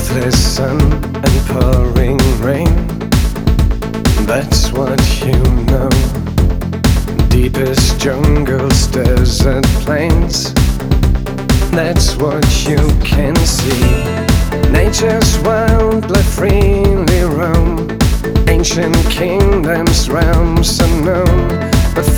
ruthless sun and pouring rain. That's what you know. Deepest jungles, desert plains. That's what you can see. Nature's wildlife freely roam. Ancient kingdoms, realms unknown.